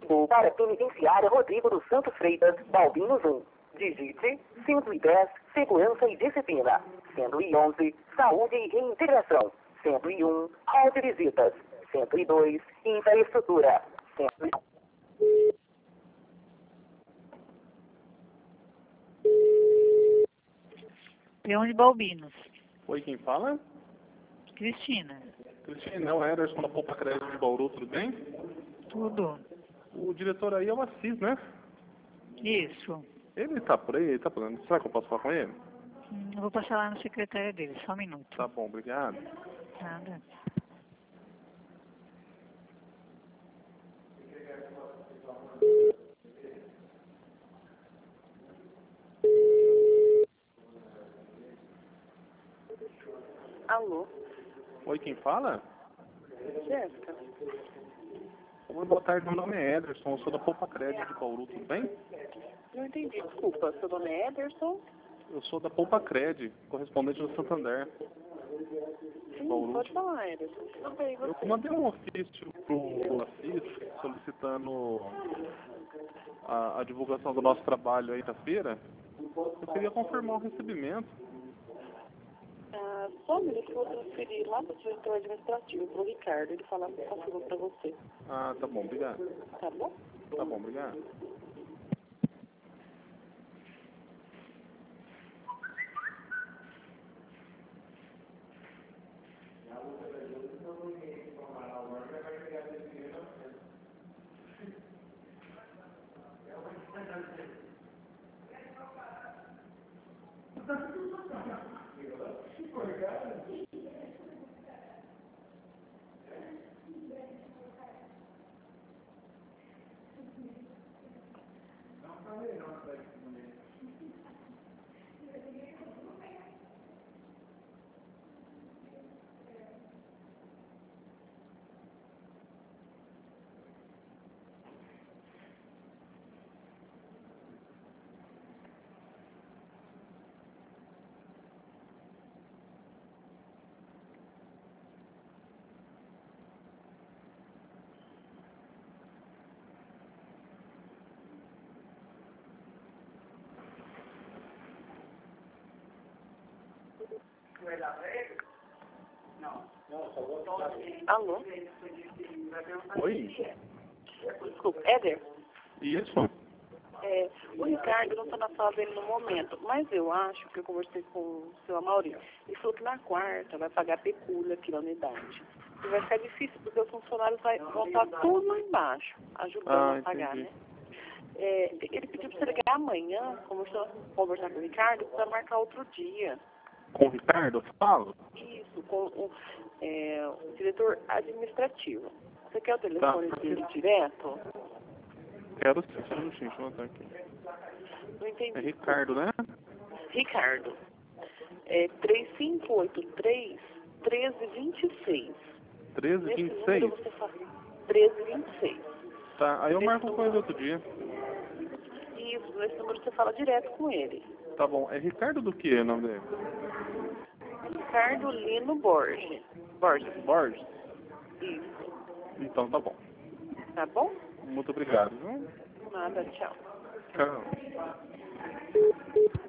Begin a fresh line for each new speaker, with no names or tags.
Ligou para a Penitenciária Rodrigo dos Santos Freitas, Balbinos 1. Digite 110, Segurança e Disciplina. 111, Saúde e Reintegração. 101, Hall de Visitas. 102, Infraestrutura. 100...
Peão de Balbinos.
Oi, quem fala?
Cristina.
Cristina, é o Ederson da Poupa Crédito de Bauru, tudo bem?
Tudo.
O diretor aí é o Assis, né?
Isso.
Ele tá por aí, ele tá por aí. Será que eu posso falar com ele?
Eu vou passar lá no secretário dele, só um minuto.
Tá bom, obrigado.
Nada.
Alô?
Oi, quem fala?
Jéssica?
Oi, boa tarde, meu nome é Ederson, eu sou da Poupa Crédito de Bauru, tudo bem?
Não entendi, desculpa. Seu nome é Ederson?
Eu sou da Poupa Crédito, correspondente do Santander.
Sim,
Bauru.
pode falar, Ederson. Tudo bem, você?
Eu mandei um ofício pro Assis solicitando a divulgação do nosso trabalho aí na feira. Eu queria confirmar o recebimento.
Só um minuto que eu vou transferir lá para o diretor administrativo, para o Ricardo. Ele fala confirma para você.
Ah, tá bom, obrigado.
Tá bom?
Tá bom, obrigado.
Alô?
Oi?
Desculpa, Éder?
Isso?
O Ricardo não está na sala dele no momento, mas eu acho que eu conversei com o seu Amaury. Ele falou que na quarta vai pagar pecúlia aqui na unidade. E vai ficar difícil porque os funcionários vão estar tudo lá embaixo, ajudando a pagar,
entendi.
né? Ele pediu para você ligar amanhã, conversar com o Ricardo, para marcar outro dia.
Com o Ricardo, eu falo?
Isso, com o diretor administrativo. Você quer o telefone dele direto?
Quero sim, só um minutinho, deixa eu anotar aqui.
Não entendi.
É Ricardo, né?
Ricardo. 3583-1326.
1326?
Você fala 1326.
Tá, aí eu marco com ele outro dia.
Isso, nesse número você fala direto com ele.
Tá bom, é Ricardo do que o nome dele?
Ricardo Lino Borges.
Borges?
Isso.
Então tá bom.
Tá bom?
Muito obrigado, viu?
Nada, tchau.
Tchau.